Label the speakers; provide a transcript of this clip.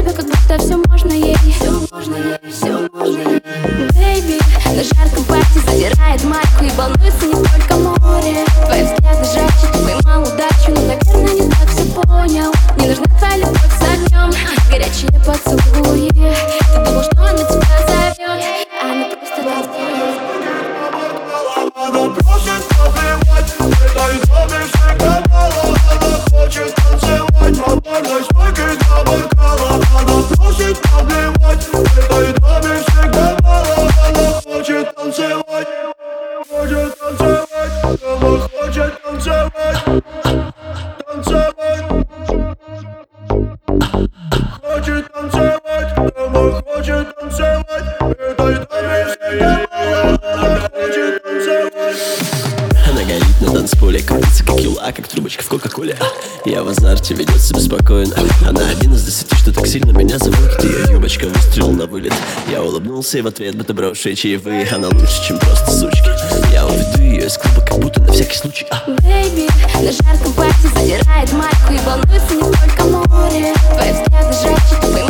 Speaker 1: это как будто все можно ей. Все можно ей, все можно ей. Бэйби, на жарком парте задирает майку и волнуется не только море. Твои взгляды жарче, ты поймал удачу, но, наверное, не так все понял. Не нужна твоя любовь с огнем, горячие поцелуи. Ты думал, что она тебя зовет, а она просто танцует.
Speaker 2: Она просит побивать, этой доме всегда мало. Она хочет танцевать на барной стойке для бокала. Она просит побивать, этой доме всегда мало. Она хочет танцевать, хочет танцевать, она хочет танцевать, танцевать. Хочет танцевать, она хочет танцевать, этой доме всегда мало. Она хочет танцевать.
Speaker 3: Она горит на танцполе, крутится как юла, как трубочка в кока-коле. Я в азарте, ведет себя спокойно. Она один из 10, что так сильно меня заводит. Ее юбочка выстрелила на вылет. Я улыбнулся и в ответ будто брошенные чаевые. Она лучше, чем просто сучки. Я уведу ее из клуба, как будто на всякий случай.
Speaker 1: Бэйби, на жарком парте задирает майку и волнуется не только море. Твои взгляды жарче, ты поймал